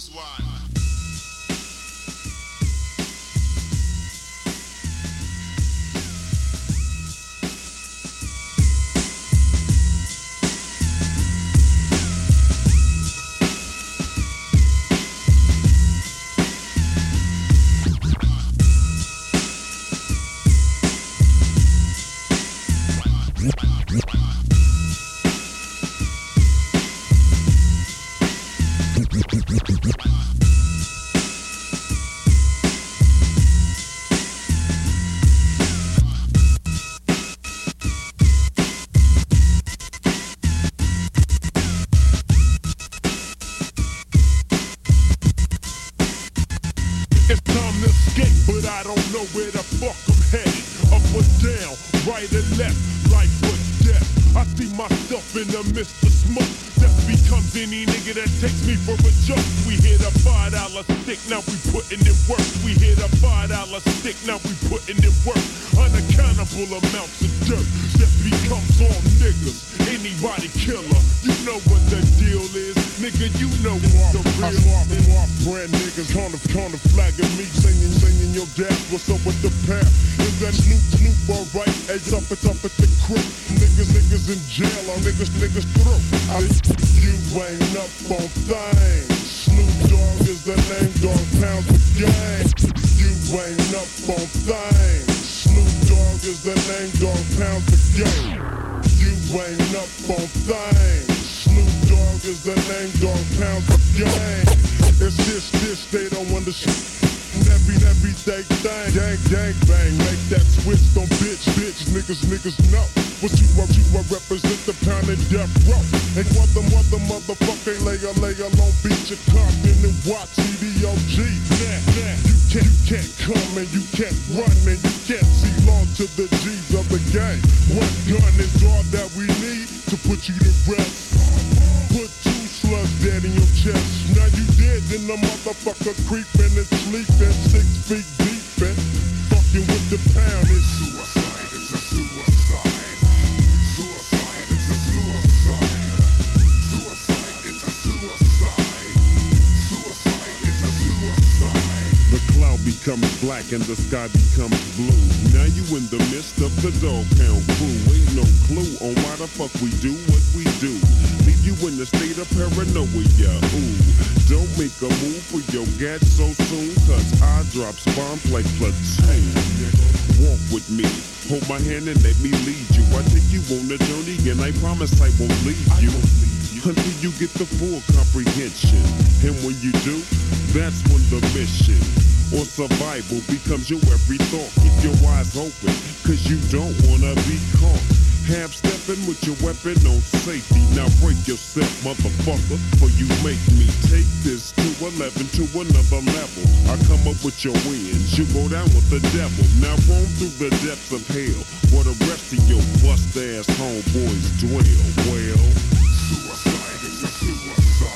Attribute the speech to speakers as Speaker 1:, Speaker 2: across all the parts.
Speaker 1: And the sky becomes blue. Now you in the midst of the Dog Pound crew. Ain't no clue on why the fuck we do what we do. Leave you in the state of paranoia. Ooh, don't make a move for your gat so soon, cause I drops bombs like platoon. Walk with me, hold my hand and let me lead you. I take you on a journey and I promise I won't leave you until you get the full comprehension. And when you do, that's when the mission or survival becomes your every thought. Keep your eyes open, cause you don't wanna be caught. Half stepping with your weapon on safety. Now break yourself, motherfucker, for you make me take this to 11 to another level. I come up with your wins, you go down with the devil. Now roam through the depths of hell, where the rest of your bust ass homeboys dwell. Well, suicide is a suicide.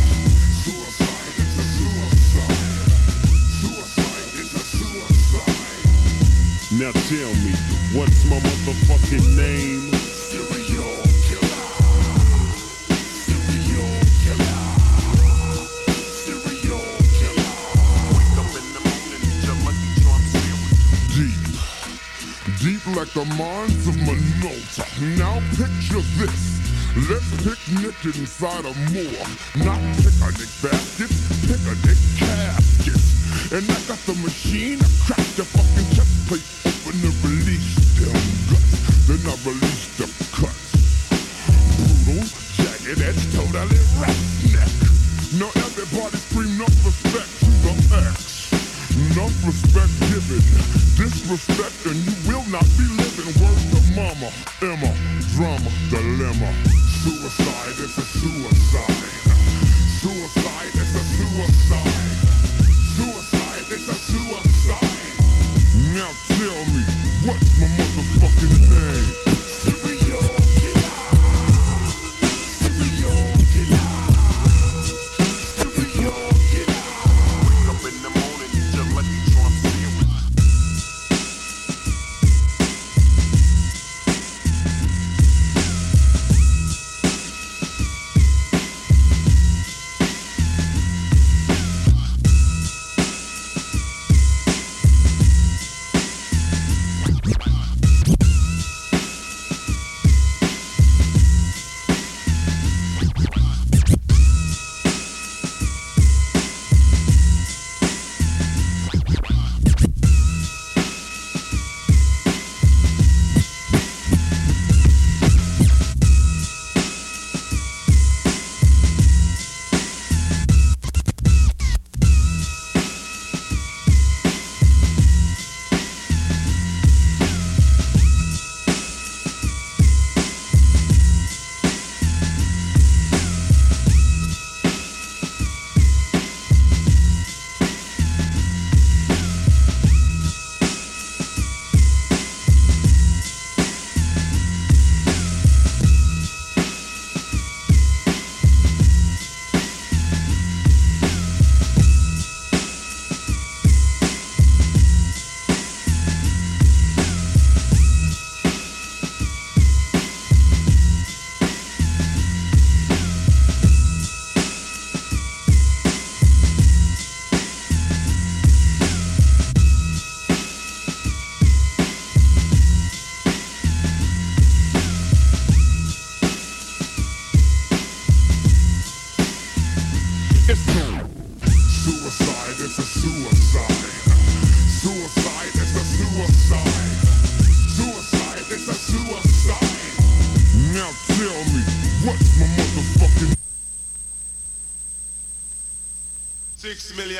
Speaker 1: Now tell me, what's my motherfucking name? Serial killer. Serial killer. Serial killer. Wake up in the morning, your lucky charm serial. Deep like the mines of Minota. Now picture this. Let's picnic inside a morgue. Not picnic baskets, picnic caskets. And I got the machine, I cracked the fucking chest plate open and release them guts. Then I release the cuts. Brutal, jagged edge, totally roughneck. Now everybody scream enough respect to the X. Enough respect given. Disrespect and you will not be living. Word to mama, Emma, drama, dilemma. Suicide is a suicide. Suicide is a suicide. Suicide is a suicide. Now tell me, what's my motherfucking name? Serial killer. Serial killer. Serial killer. Wake up in the morning, your lucky charm serial.
Speaker 2: 6 million.